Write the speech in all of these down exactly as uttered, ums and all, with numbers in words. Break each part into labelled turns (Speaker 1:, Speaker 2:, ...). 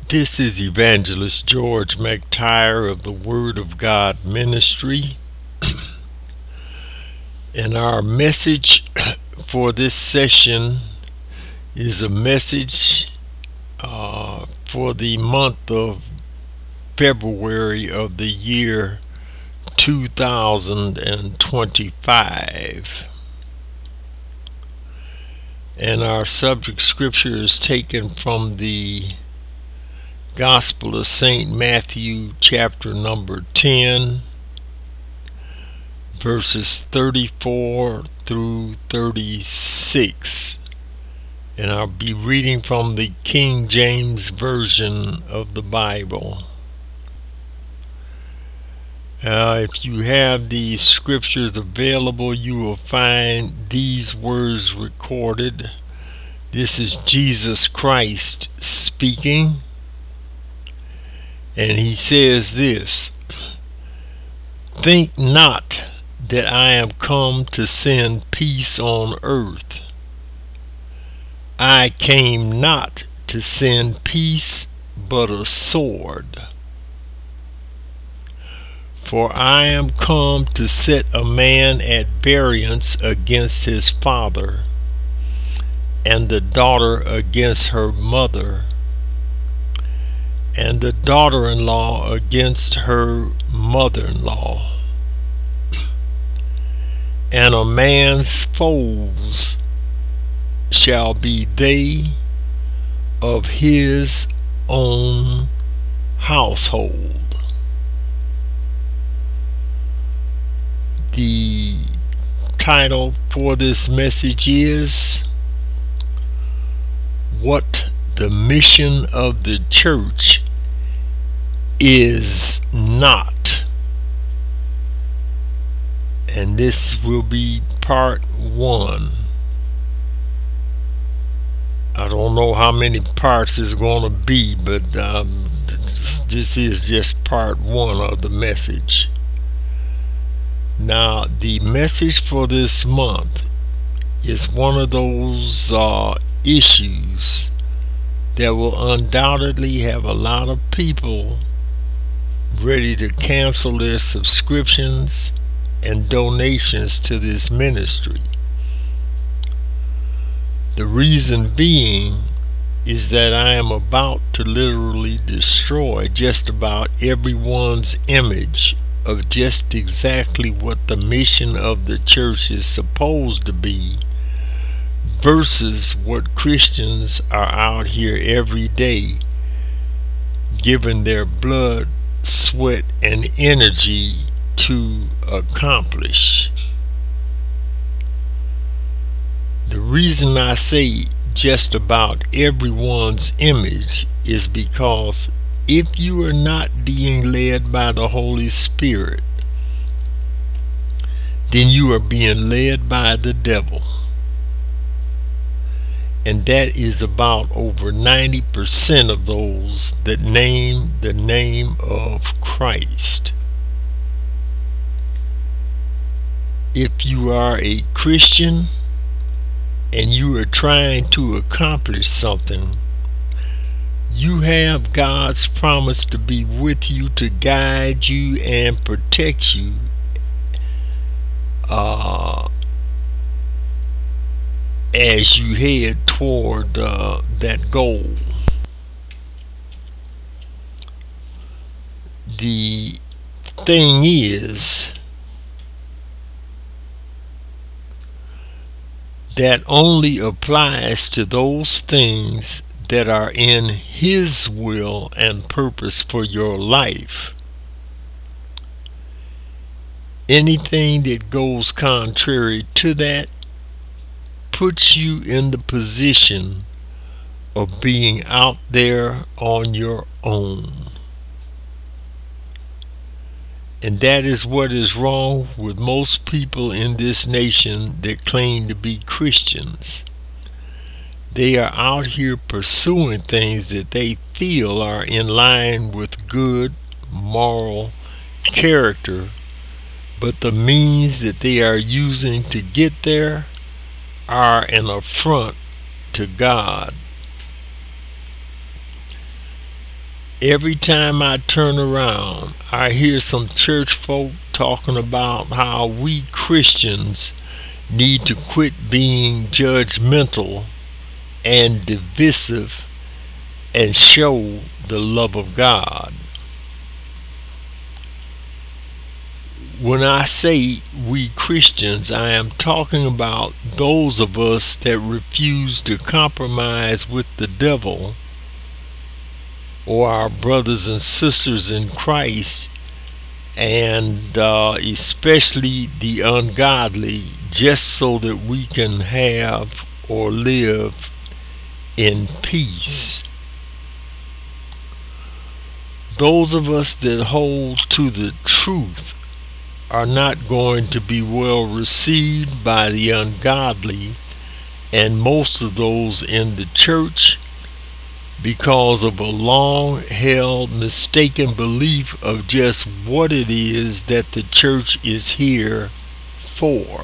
Speaker 1: This is Evangelist George McTire of the Word of God Ministry, and our message for this session is a message uh, for the month of February of the year two thousand twenty-five. And our subject scripture is taken from the Gospel of Saint Matthew, chapter number ten, verses thirty-four through thirty-six. And I'll be reading from the King James Version of the Bible. Uh, if you have these scriptures available, you will find these words recorded. This is Jesus Christ speaking. And he says this: "Think not that I am come to send peace on earth. I came not to send peace, but a sword. For I am come to set a man at variance against his father, and the daughter against her mother, and the daughter-in-law against her mother-in-law. And a man's foes shall be they of his own household." The title for this message is "What the Mission of the Church is Not." And this will be part one. I don't know how many parts it's going to be, but um, this is just part one of the message. Now, the message for this month is one of those uh, issues that will undoubtedly have a lot of people ready to cancel their subscriptions and donations to this ministry. The reason being is that I am about to literally destroy just about everyone's image of just exactly what the mission of the church is supposed to be versus what Christians are out here every day giving their blood, sweat, and energy to accomplish. The reason I say just about everyone's image is because if you are not being led by the Holy Spirit, then you are being led by the devil. And that is about over ninety percent of those that name the name of Christ. If you are a Christian and you are trying to accomplish something, you have God's promise to be with you, to guide you and protect you uh, as you head toward uh, that goal. The thing is that only applies to those things that are in His will and purpose for your life. Anything that goes contrary to that puts you in the position of being out there on your own. And that is what is wrong with most people in this nation that claim to be Christians. They are out here pursuing things that they feel are in line with good moral character, but the means that they are using to get there are an affront to God. Every time I turn around, I hear some church folk talking about how we Christians need to quit being judgmental and divisive and show the love of God. When I say we Christians, I am talking about those of us that refuse to compromise with the devil or our brothers and sisters in Christ, and uh, especially the ungodly, just so that we can have or live in peace. Those of us that hold to the truth are not going to be well received by the ungodly and most of those in the church, because of a long-held mistaken belief of just what it is that the church is here for.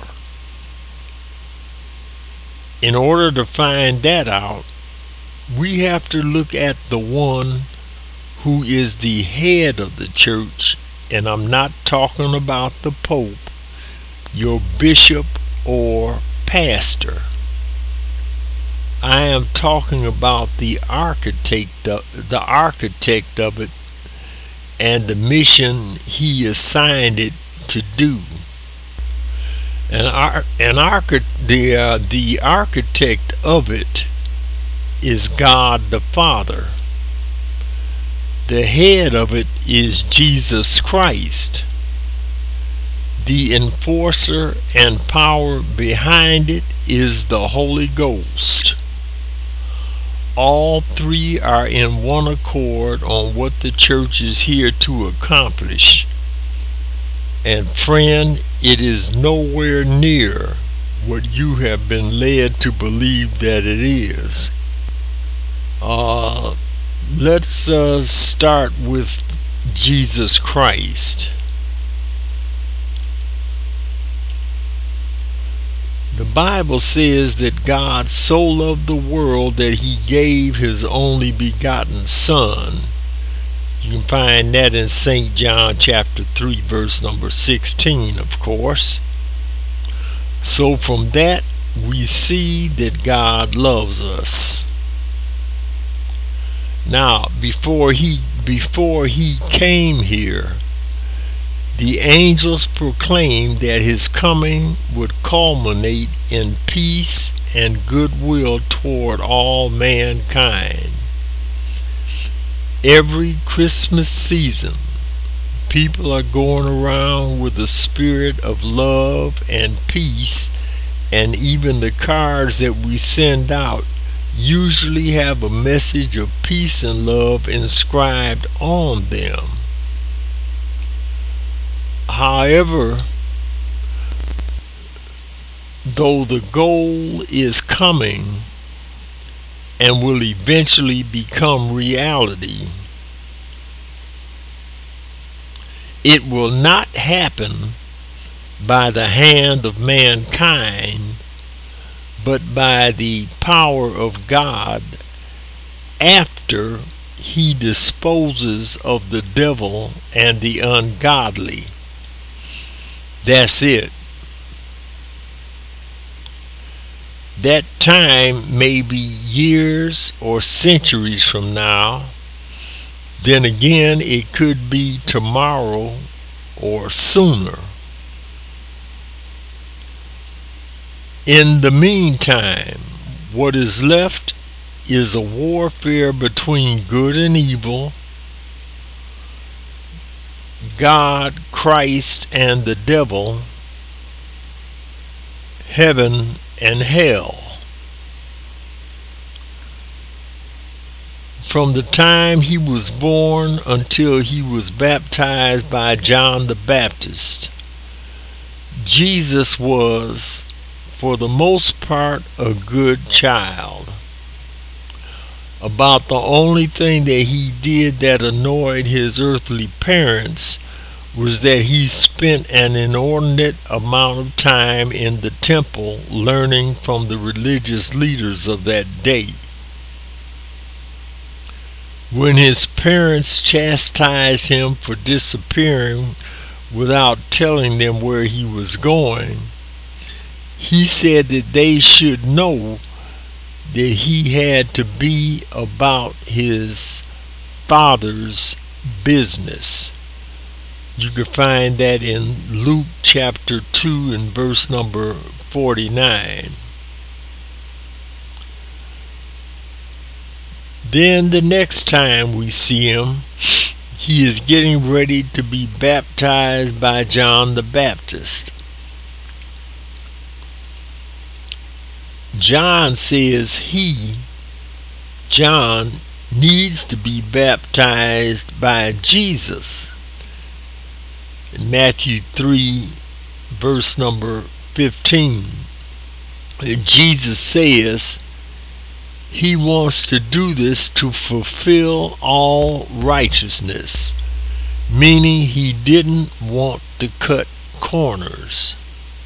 Speaker 1: In order to find that out, we have to look at the one who is the head of the church, and I'm not talking about the Pope, your bishop or pastor. I am talking about the architect of, the architect of it and the mission he assigned it to do. An ar- an archi- the, uh, the architect of it is God the Father. The head of it is Jesus Christ. The enforcer and power behind it is the Holy Ghost. All three are in one accord on what the church is here to accomplish. And friend, it is nowhere near what you have been led to believe that it is. Uh, let's uh, start with Jesus Christ. The Bible says that God so loved the world that he gave his only begotten Son. You can find that in Saint John chapter three, verse number sixteen, of course. So from that, we see that God loves us. Now, before he before he came here, the angels proclaimed that his coming would culminate in peace and goodwill toward all mankind. Every Christmas season, people are going around with a spirit of love and peace, and even the cards that we send out usually have a message of peace and love inscribed on them. However, though the goal is coming and will eventually become reality, it will not happen by the hand of mankind, but by the power of God after he disposes of the devil and the ungodly. That's it. That time may be years or centuries from now. Then again, it could be tomorrow or sooner. In the meantime, what is left is a warfare between good and evil, God, Christ, and the devil, heaven and hell. From the time he was born until he was baptized by John the Baptist, Jesus was, for the most part, a good child. About the only thing that he did that annoyed his earthly parents was that he spent an inordinate amount of time in the temple learning from the religious leaders of that day. When his parents chastised him for disappearing without telling them where he was going, he said that they should know that he had to be about his Father's business. You can find that in Luke chapter two and verse number forty-nine. Then the next time we see him, he is getting ready to be baptized by John the Baptist. John says he, John, needs to be baptized by Jesus. In Matthew three, verse number fifteen, Jesus says he wants to do this to fulfill all righteousness, meaning he didn't want to cut corners.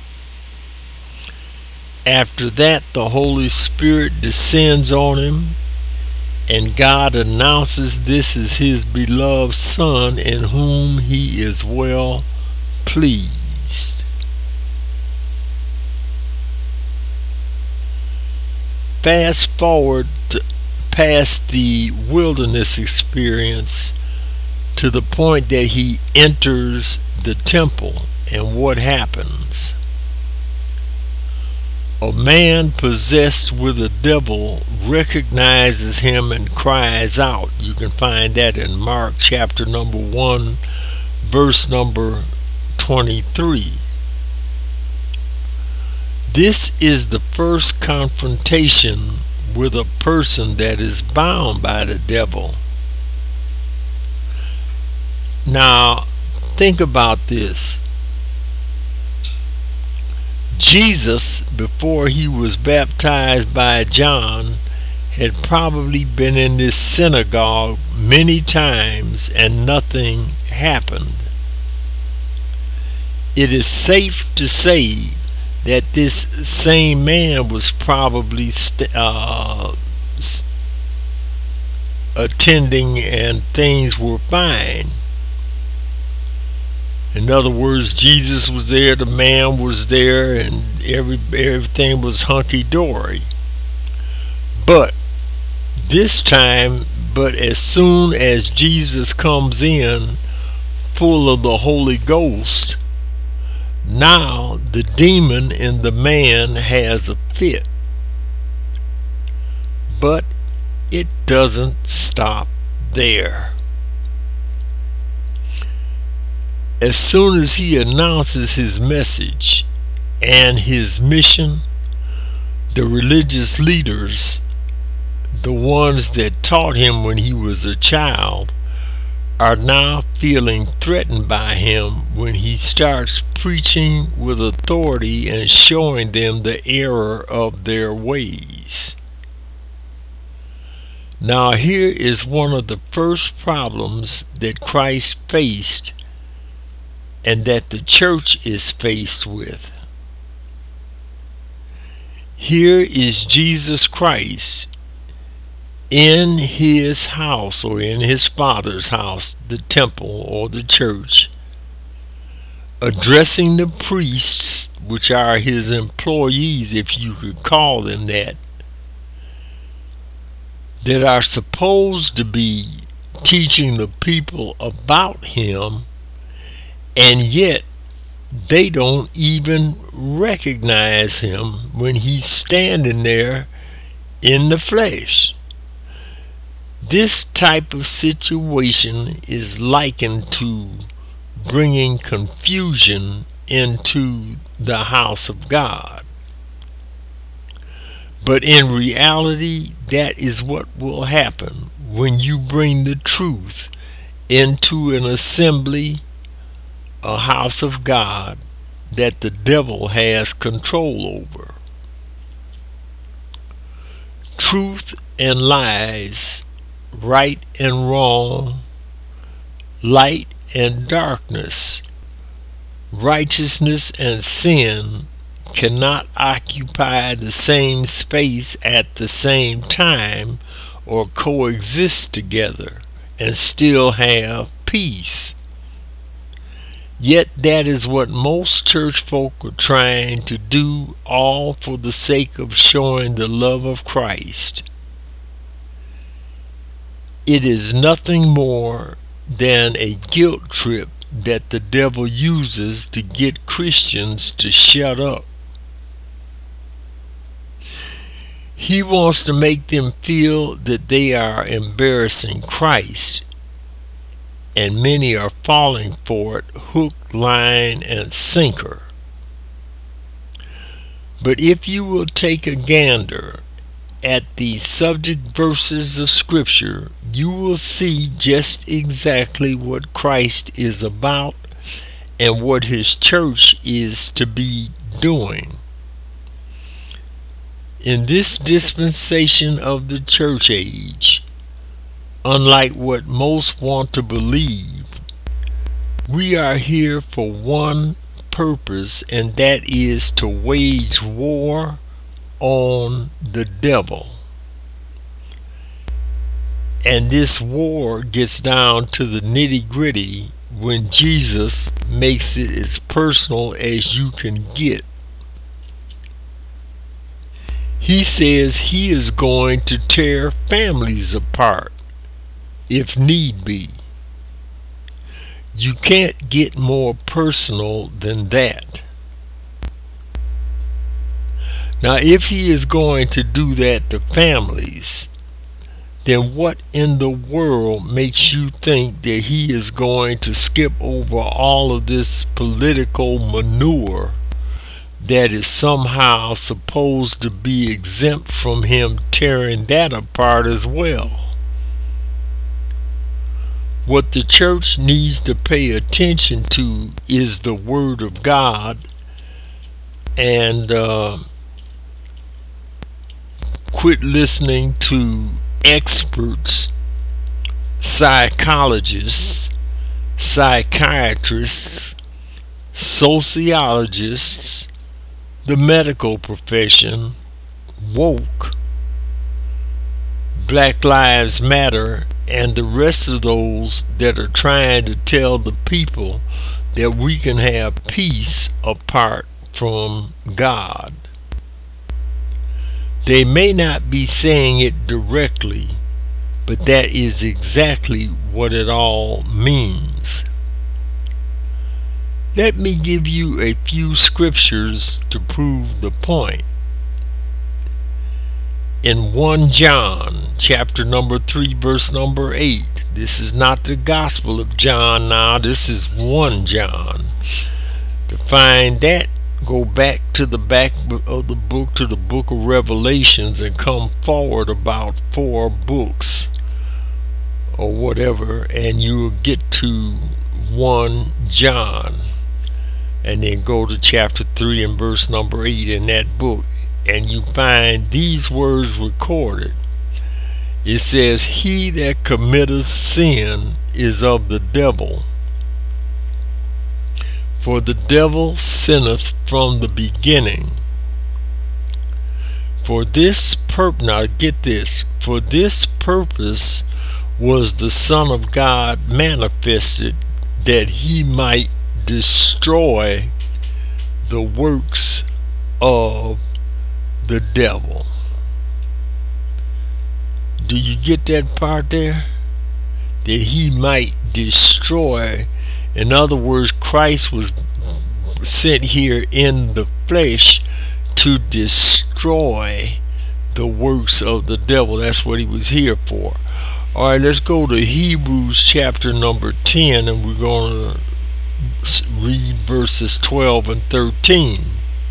Speaker 1: After that, the Holy Spirit descends on him, and God announces this is his beloved Son in whom he is well pleased. Fast forward to past the wilderness experience to the point that he enters the temple, and what happens? A man possessed with a devil recognizes him and cries out. You can find that in Mark chapter number one, verse number twenty-three. This is the first confrontation with a person that is bound by the devil. Now, think about this. Jesus, before he was baptized by John, had probably been in this synagogue many times and nothing happened. It is safe to say that this same man was probably st- uh, attending and things were fine. In other words, Jesus was there, the man was there, and every everything was hunky-dory. But this time, but as soon as Jesus comes in, full of the Holy Ghost, now the demon in the man has a fit. But it doesn't stop there. As soon as he announces his message and his mission, the religious leaders, the ones that taught him when he was a child, are now feeling threatened by him when he starts preaching with authority and showing them the error of their ways. Now here is one of the first problems that Christ faced and that the church is faced with. Here is Jesus Christ in his house, or in his Father's house, the temple or the church, addressing the priests, which are his employees, if you could call them that, that are supposed to be teaching the people about him, and yet they don't even recognize him when he's standing there in the flesh. This type of situation is likened to bringing confusion into the house of God. But in reality, that is what will happen when you bring the truth into an assembly, a house of God that the devil has control over. Truth and lies, right and wrong, light and darkness, righteousness and sin cannot occupy the same space at the same time or coexist together. and still have peace. Yet that is what most church folk are trying to do, all for the sake of showing the love of Christ. It is nothing more than a guilt trip that the devil uses to get Christians to shut up. He wants to make them feel that they are embarrassing Christ, and many are falling for it hook, line, and sinker. But if you will take a gander at the subject verses of Scripture, you will see just exactly what Christ is about and what His church is to be doing. In this dispensation of the church age, unlike what most want to believe, we are here for one purpose, and that is to wage war on the devil. And this war gets down to the nitty-gritty when Jesus makes it as personal as you can get. He says He is going to tear families apart if need be. You can't get more personal than that. Now, if He is going to do that to families, then what in the world makes you think that He is going to skip over all of this political manure that is somehow supposed to be exempt from Him tearing that apart as well? What the church needs to pay attention to is the Word of God, and uh, quit listening to experts, psychologists, psychiatrists, sociologists, the medical profession, woke, Black Lives Matter, and the rest of those that are trying to tell the people that we can have peace apart from God. They may not be saying it directly, but that is exactly what it all means. Let me give you a few scriptures to prove the point. In First John chapter number three verse number eight, this is not the Gospel of John now, this is First John. To find that, go back to the back of the book, to the book of Revelations, and come forward about four books or whatever, and you'll get to First John, and then go to chapter three and verse number eight in that book, and you find these words recorded. It says, "He that committeth sin is of the devil, for the devil sinneth from the beginning. For this purpose," now get this, "for this purpose was the Son of God manifested, that He might destroy the works of the devil." Do you get that part there? That He might destroy. In other words, Christ was sent here in the flesh to destroy the works of the devil. That's what He was here for. All right, let's go to Hebrews chapter number ten, and we're going to read verses twelve and thirteen.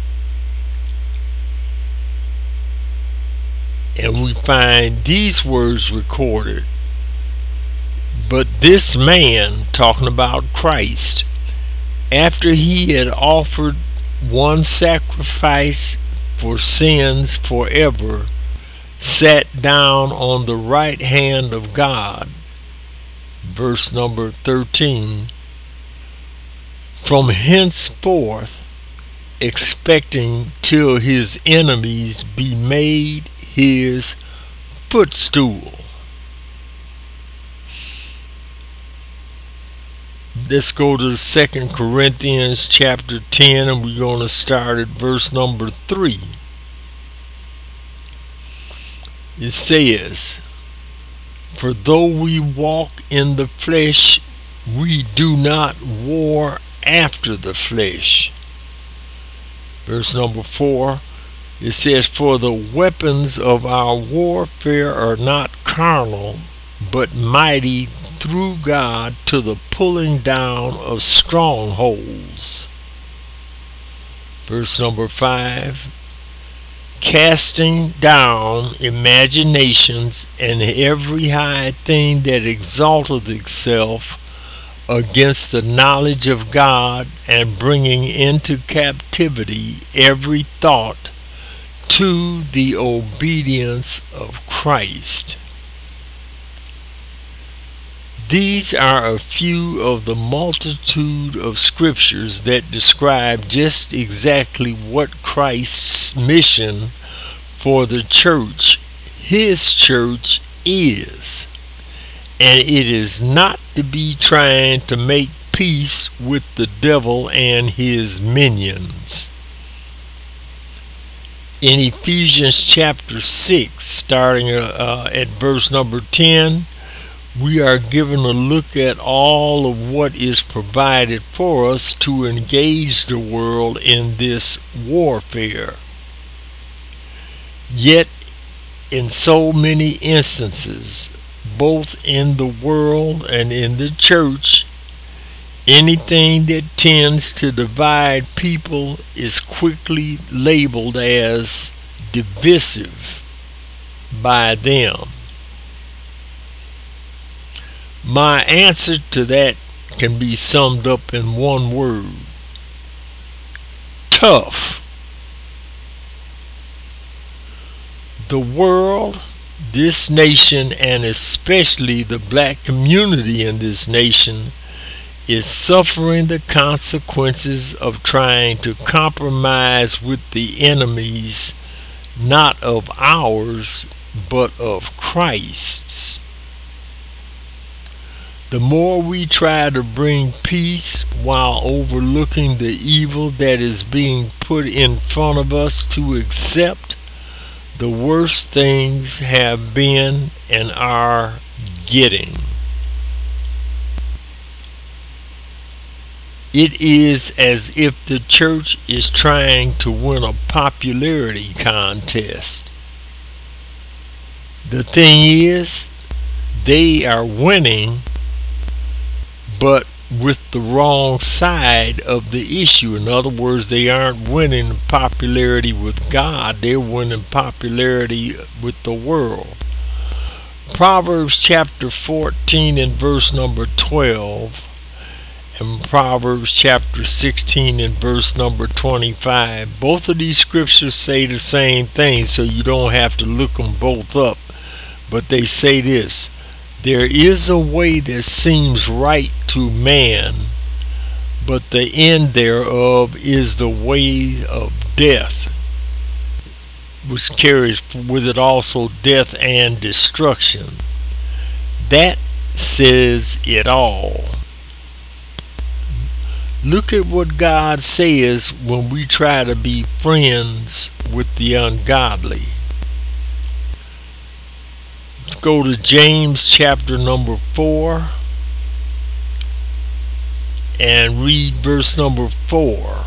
Speaker 1: And we find these words recorded. "But this man," talking about Christ, "after He had offered one sacrifice for sins forever, sat down on the right hand of God." Verse number thirteen. "From henceforth, expecting till His enemies be made His footstool." Let's go to Second Corinthians chapter ten, and we're going to start at verse number three. It says, "For though we walk in the flesh, we do not war after the flesh." Verse number four, it says, "For the weapons of our warfare are not carnal, but mighty through God to the pulling down of strongholds." Verse number five, "Casting down imaginations and every high thing that exalteth itself against the knowledge of God, and bringing into captivity every thought to the obedience of Christ." These are a few of the multitude of scriptures that describe just exactly what Christ's mission for the church, his church, is. And it is not to be trying to make peace with the devil and his minions. In Ephesians chapter six, starting uh, at verse number ten, we are given a look at all of what is provided for us to engage the world in this warfare. Yet, in so many instances, both in the world and in the church, anything that tends to divide people is quickly labeled as divisive by them. My answer to that can be summed up in one word: tough. The world, this nation, and especially the black community in this nation, is suffering the consequences of trying to compromise with the enemies, not of ours, but of Christ's. The more we try to bring peace while overlooking the evil that is being put in front of us to accept, the worse things have been and are getting. It is as if the church is trying to win a popularity contest. The thing is, they are winning, but with the wrong side of the issue. In other words, they aren't winning popularity with God, they're winning popularity with the world. Proverbs chapter fourteen and verse number twelve, and Proverbs chapter sixteen and verse number twenty-five, both of these scriptures say the same thing, so you don't have to look them both up. But they say this: "There is a way that seems right to man, but the end thereof is the way of death, which carries with it also death and destruction." That says it all. Look at what God says when we try to be friends with the ungodly. Let's go to James chapter number four and read verse number four.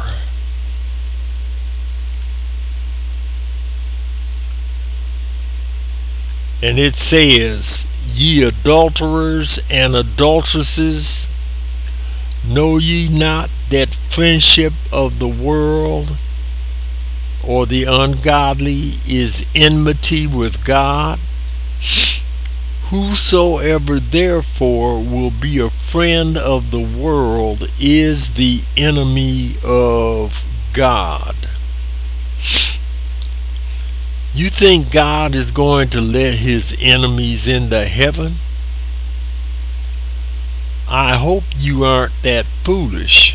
Speaker 1: And it says, "Ye adulterers and adulteresses, know ye not that friendship of the world or the ungodly is enmity with God? Whosoever therefore will be a friend of the world is the enemy of God." You think God is going to let his enemies into heaven? I hope you aren't that foolish.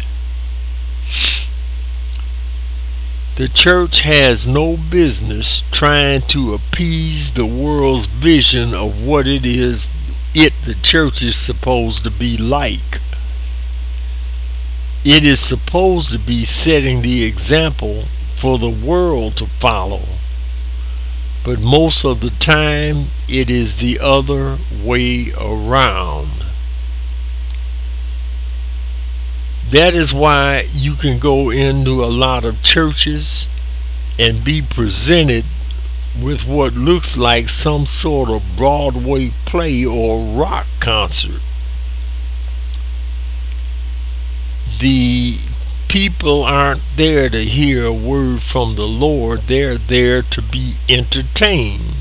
Speaker 1: The church has no business trying to appease the world's vision of what it is it, the church, is supposed to be like. It is supposed to be setting the example for the world to follow. But most of the time, it is the other way around. That is why you can go into a lot of churches and be presented with what looks like some sort of Broadway play or rock concert. The people aren't there to hear a word from the Lord. They're there to be entertained.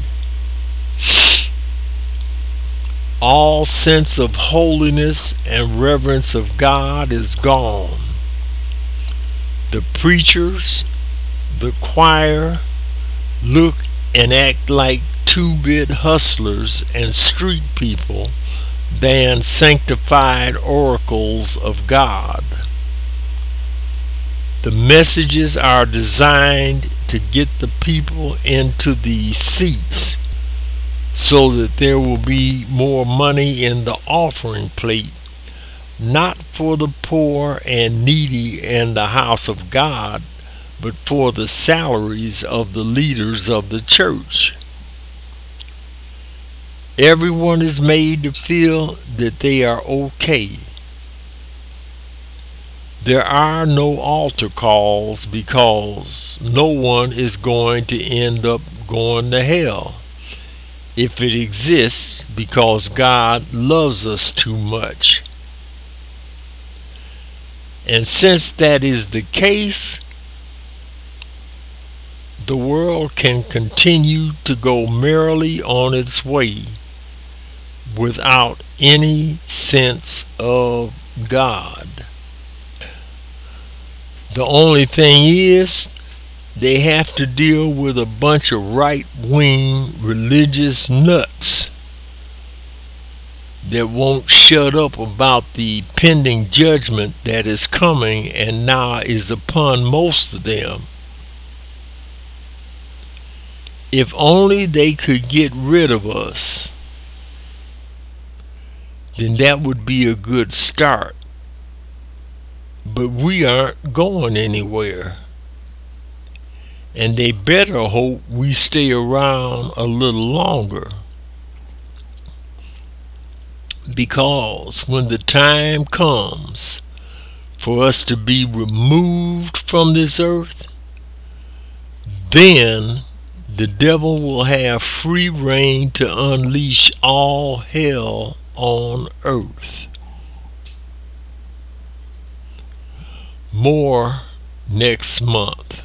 Speaker 1: All sense of holiness and reverence of God is gone. The preachers, the choir, look and act like two-bit hustlers and street people than sanctified oracles of God. The messages are designed to get the people into the seats so that there will be more money in the offering plate, not for the poor and needy in the house of God, but for the salaries of the leaders of the church. Everyone is made to feel that they are okay. There are no altar calls because no one is going to end up going to hell. If it exists, because God loves us too much. And since that is the case, the world can continue to go merrily on its way without any sense of God. The only thing is, they have to deal with a bunch of right-wing religious nuts that won't shut up about the pending judgment that is coming and now is upon most of them. If only they could get rid of us, then that would be a good start. But we aren't going anywhere. And they better hope we stay around a little longer. Because when the time comes for us to be removed from this earth, then the devil will have free rein to unleash all hell on earth. More next month.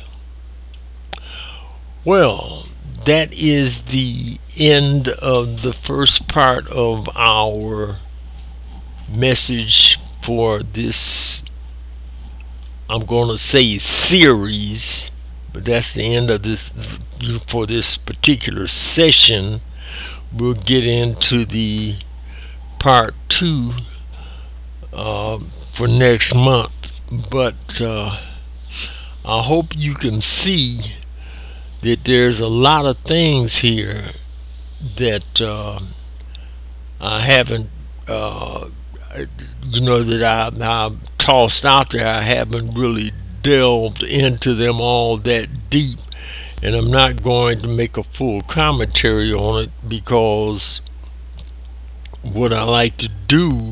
Speaker 1: Well, that is the end of the first part of our message for this, I'm going to say series, but that's the end of this for this particular session. We'll get into the part two uh, for next month. But uh, I hope you can see that there's a lot of things here that uh, I haven't, uh, you know, that I, I've tossed out there. I haven't really delved into them all that deep, and I'm not going to make a full commentary on it because what I like to do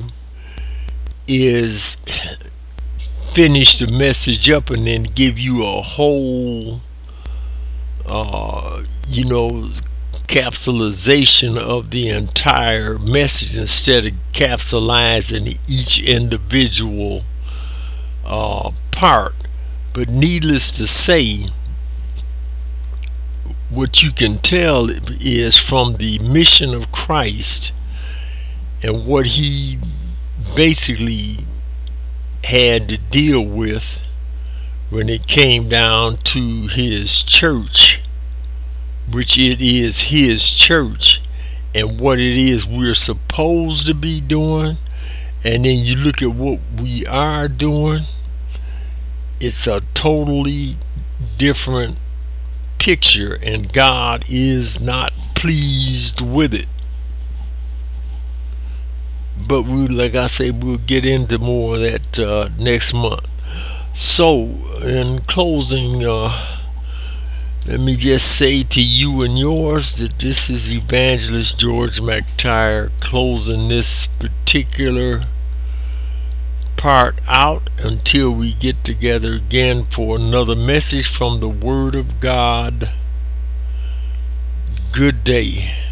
Speaker 1: is finish the message up and then give you a whole uh, you know capsulization of the entire message instead of capsulizing each individual uh, part. But needless to say, what you can tell is from the mission of Christ and what he basically had to deal with when it came down to his church, which it is his church, and what it is we're supposed to be doing, and then you look at what we are doing, it's a totally different picture, and God is not pleased with it. But we, like I say, we'll get into more of that uh, next month. So, in closing, uh, let me just say to you and yours that this is Evangelist George McTire closing this particular part out until we get together again for another message from the Word of God. Good day.